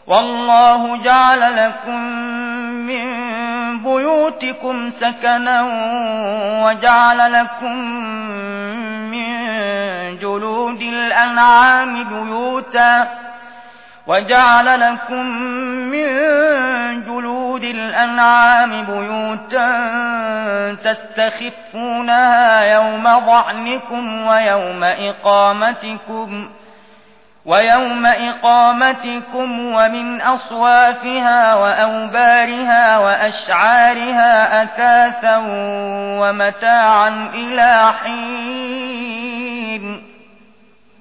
والله جعل لكم من بيوتكم سكنا وجعل لكم من جلود الأنعام بيوتا تستخفونها يوم ظعنكم ويوم إقامتكم ومن أصوافها وأوبارها وأشعارها أثاثا ومتاعا إلى حين.